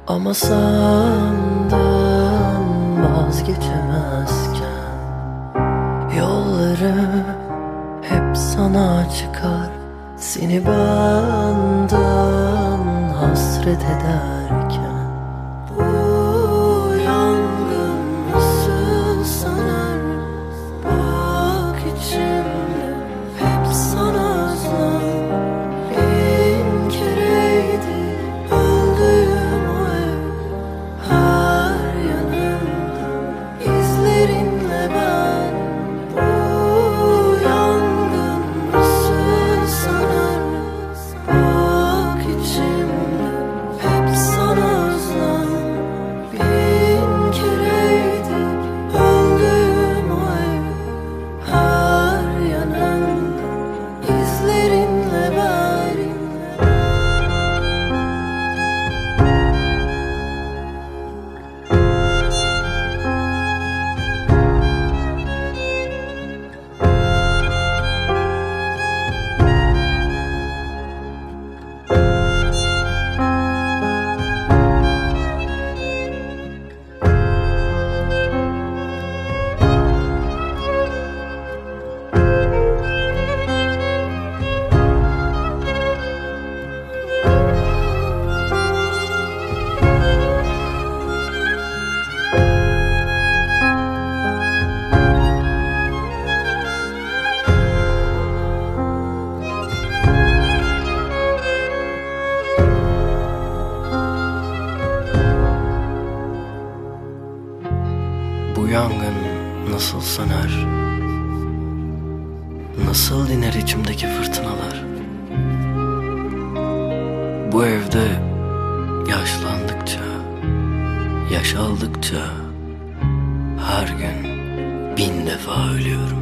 Ama senden vazgeçemezken yollarım hep sana çıkar. Seni benden hasret ederken bu yangın nasıl söner? Bak içimde hep sana özlem. Bin kereydi öldüğüm o ev, her yanımda izlerinle ben. Bu yangın nasıl söner? Bak içimde hep sana özlem. Bin kereydi öldüğüm o ev, her yanımda izlerinle ben. Bu yangın nasıl söner? Nasıl diner içimdeki fırtınalar? Bu evde yaşlandıkça, yaş aldıkça her gün bin defa ölüyorum.